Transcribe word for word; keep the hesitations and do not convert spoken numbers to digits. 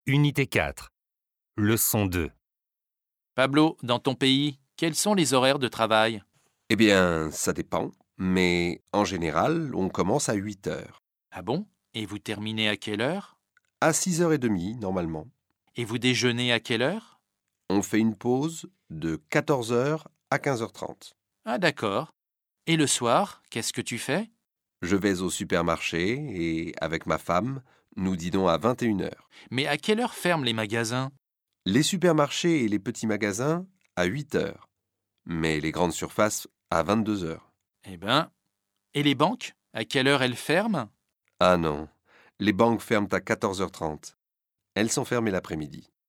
Unité quatre. Leçon deux. Pablo, dans ton pays, quels sont les horaires de travail? Eh bien, ça dépend, mais en général, on commence à huit heures. Ah bon? Et vous terminez à quelle heure? À six heures trente, normalement. Et vous déjeunez à quelle heure? On fait une pause de quatorze heures à quinze heures trente. Ah d'accord. Et le soir, qu'est-ce que tu fais? Je vais au supermarché et, avec ma femme, nous dînons à vingt et une heures. Mais à quelle heure ferment les magasins? Les supermarchés et les petits magasins à huit heures, mais les grandes surfaces à vingt-deux heures. Eh ben, et les banques? À quelle heure elles ferment? Ah non, les banques ferment à quatorze heures trente. Elles sont fermées l'après-midi.